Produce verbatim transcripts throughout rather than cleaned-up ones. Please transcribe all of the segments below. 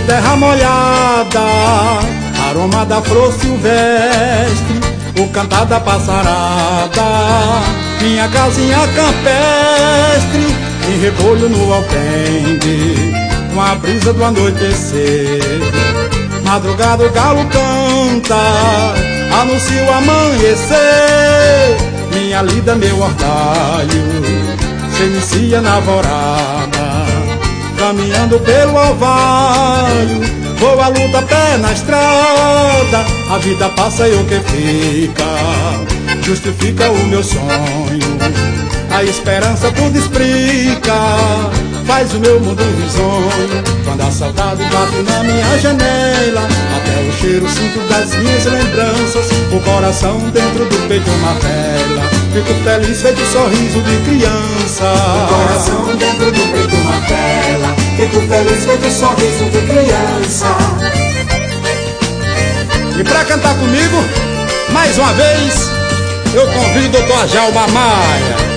terra molhada, aroma da flor silvestre, o cantar da passarada, minha casinha campestre, em recolho no alpendre, com a brisa do anoitecer. Madrugada o galo canta, anuncia o amanhecer, minha lida, meu orvalho, se inicia na alvorada. Caminhando pelo orvalho, vou à luta, pé na estrada, a vida passa e o que fica justifica o meu sonho. A esperança tudo explica, faz o meu mundo risonho. Quando a saudade bate na minha janela, até o cheiro sinto das minhas lembranças, o coração dentro do peito uma vela. Fico feliz feito sorriso de criança, o coração dentro do peito uma vela. Fico feliz feito sorriso de criança. E pra cantar comigo, mais uma vez, eu convido o doutor Djalma Maia.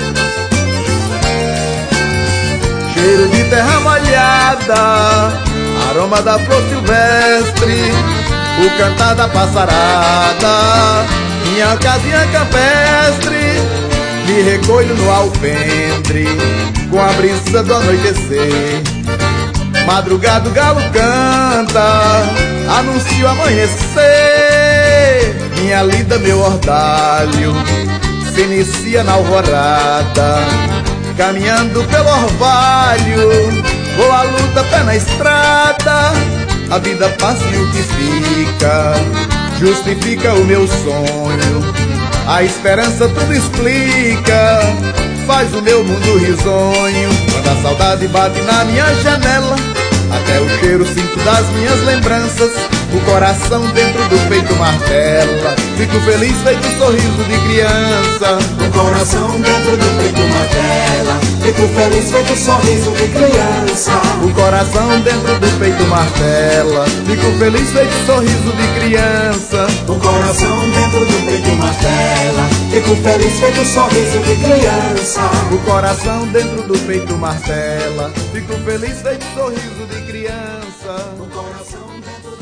Cheiro de terra molhada, aroma da flor silvestre, o cantar da passarada, minha casinha campestre, me recolho no alpendre, com a brisa do anoitecer. Madrugada o galo canta, anuncia o amanhecer, minha lida, meu ordalho, se inicia na alvorada. Caminhando pelo orvalho, vou à luta, pé na estrada, a vida passa e o que fica justifica o meu sonho. A esperança tudo explica, faz o meu mundo risonho. Quando a saudade bate na minha janela, até o cheiro sinto das minhas lembranças, o coração dentro do peito martela. Fico feliz feito sorriso de criança, o coração dentro do peito martela. Fico feliz feito sorriso de criança, o coração dentro do peito martela. Fico feliz feito sorriso de criança, o coração dentro do peito martela. Fico feliz feito sorriso de criança, o coração dentro do peito martela. Fico feliz feito sorriso de criança, o coração dentro do